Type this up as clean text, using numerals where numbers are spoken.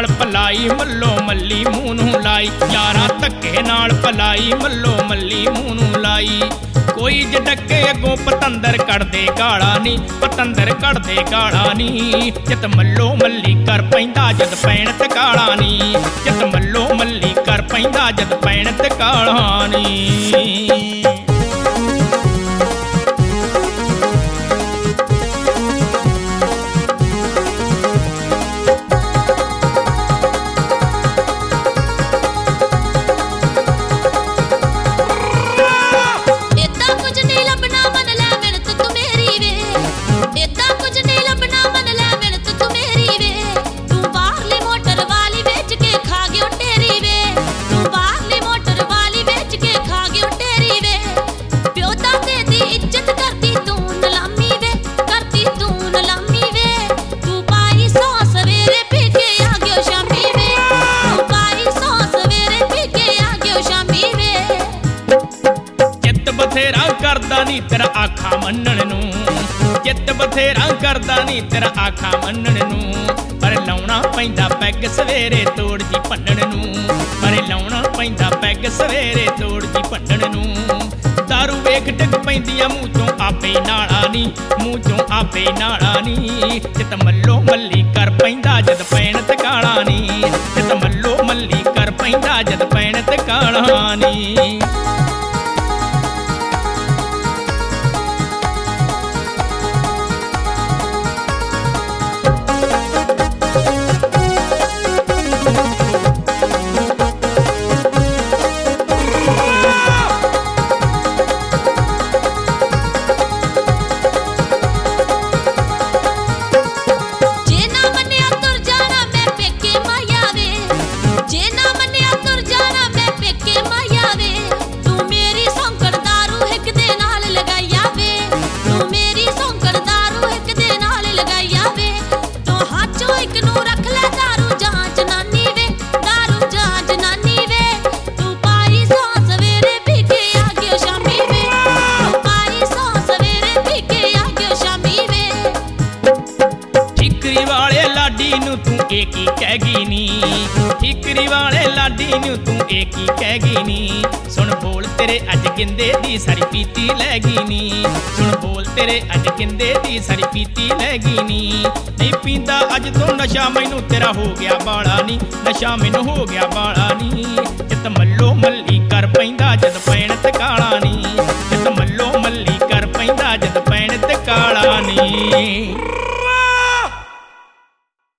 ਭਲਾਈ ਮੱਲੋ ਮੱਲੀ ਮੂੰਹ ਨੂੰ ਲਾਈ। ਯਾਰਾਂ ਧੱਕੇ ਨਾਲ ਭਲਾਈ ਮੱਲੋ ਮੱਲੀ ਮੂੰਹ ਨੂੰ ਲਾਈ। ਕੋਈ ਜਟਕੇ ਅੱਗੋਂ ਪਤੰਦਰ ਕੱਢਦੇ ਗਾਲਾਂ ਨੀ, ਪਤੰਦਰ ਕੱਢਦੇ ਗਾਲਾਂ ਨੀ। ਜਿਤ ਮੱਲੋ ਮੱਲੀ ਕਰ ਪੈਂਦਾ ਜਦ ਪੈਣ ਤੇ ਕਾਲਾ ਨੀ, ਜਿਤ ਮੱਲੋ ਮੱਲੀ ਕਰ ਪੈਂਦਾ ਜਦ ਪੈਣ ਤੇ ਕਾਲਾ ਨੀ। ਬਥੇਰਾ ਕਰਦਾ ਨੀ ਤੇਰਾ ਆਖਾਂ ਮੰਨਣ ਨੂੰ, ਜਿੱਤ ਬਥੇਰਾ ਕਰਦਾ ਨੀ ਤੇਰਾ ਆਖਾਂ ਮੰਨਣ ਨੂੰ। ਪਰ ਲਾਉਣਾ ਪੈਂਦਾ ਪੈਗ ਸਵੇਰੇ ਤੋੜ ਜੀ ਭੰਨਣ ਨੂੰ, ਪਰ ਲਾਉਣਾ ਪੈਂਦਾ ਪੈਗ ਸਵੇਰੇ ਤੋੜ ਜੀ ਭੰਨਣ ਨੂੰ। ਦਾਰੂ ਵੇਖ ਡਿੱਗ ਪੈਂਦੀਆਂ ਮੂੰਹ ਚੋਂ ਆਪੇ ਨਾਲਾ ਨੀ, ਮੂੰਹ ਚੋਂ ਆਪੇ ਨਾਲਾ ਨੀ। ਜਿਤ ਮੱਲੋ ਮੱਲੀ ਕਰ ਪੈਂਦਾ ਜਦ ਪੈਣ ਤੇ ਕਾਲਾ ਨੀ, ਜਿਤ ਮੱਲੋ ਮੱਲੀ ਕਰ ਪੈਂਦਾ ਜਦ ਪੈਣ ਤੇ ਕਾਲਾ ਨੀ। ਤੂੰ ਇਹ ਕੀ ਕਹਿ ਗਈ ਨੀ, ਠੀਕਰੀ ਵਾਲੇ ਲਾਡੀ ਨੂੰ ਤੂੰ ਇਹ ਕੀ ਕਹਿ ਗਈ ਨੀ। ਸੁਣ ਬੋਲ ਤੇਰੇ ਅੱਜ ਗਿੰਦੇ ਦੀ ਸਾਰੀ ਪੀਤੀ ਲੈ ਗਈ ਨੀ, ਸੁਣ ਬੋਲ ਤੇਰੇ ਅੱਜ ਗਿੰਦੇ ਦੀ ਸਾਰੀ ਪੀਤੀ ਲੈ ਗਈ ਨੀ। ਨਹੀਂ ਪੀਂਦਾ ਅੱਜ ਤੋਂ ਨਸ਼ਾ ਮੈਨੂੰ ਤੇਰਾ ਹੋ ਗਿਆ ਬਾਲਾ ਨੀ, ਨਸ਼ਾ ਮੈਨੂੰ ਹੋ ਗਿਆ ਬਾਲਾ ਨੀ।